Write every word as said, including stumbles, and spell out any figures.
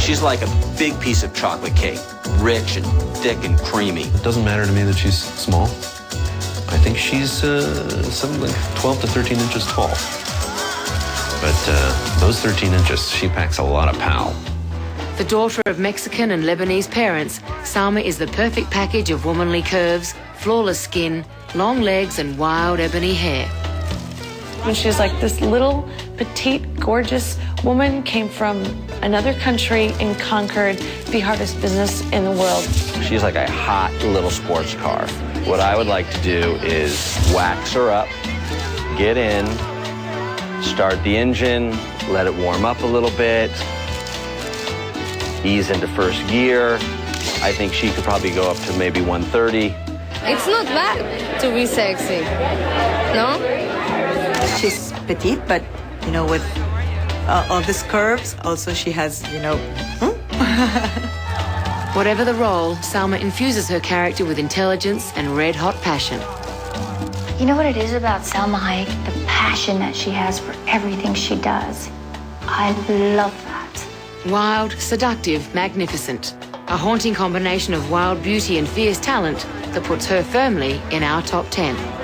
She's like a big piece of chocolate cake, rich and thick and creamy. It doesn't matter to me that she's small. I think she's uh, something like twelve to thirteen inches tall. But uh, those thirteen inches, she packs a lot of pow. The daughter of Mexican and Lebanese parents, Salma is the perfect package of womanly curves, flawless skin, long legs and wild ebony hair. When she was like this little, petite, gorgeous woman, came from another country and conquered the hardest business in the world. She's like a hot little sports car. What I would like to do is wax her up, get in, start the engine, let it warm up a little bit, ease into first gear. I think she could probably go up to maybe one thirty. It's not bad to be sexy, no? She's petite, but, you know, with uh, all these curves, also she has, you know... Hmm? Whatever the role, Salma infuses her character with intelligence and red-hot passion. You know what it is about Salma Hayek? The passion that she has for everything she does. I love that. Wild, seductive, magnificent. A haunting combination of wild beauty and fierce talent that puts her firmly in our top ten.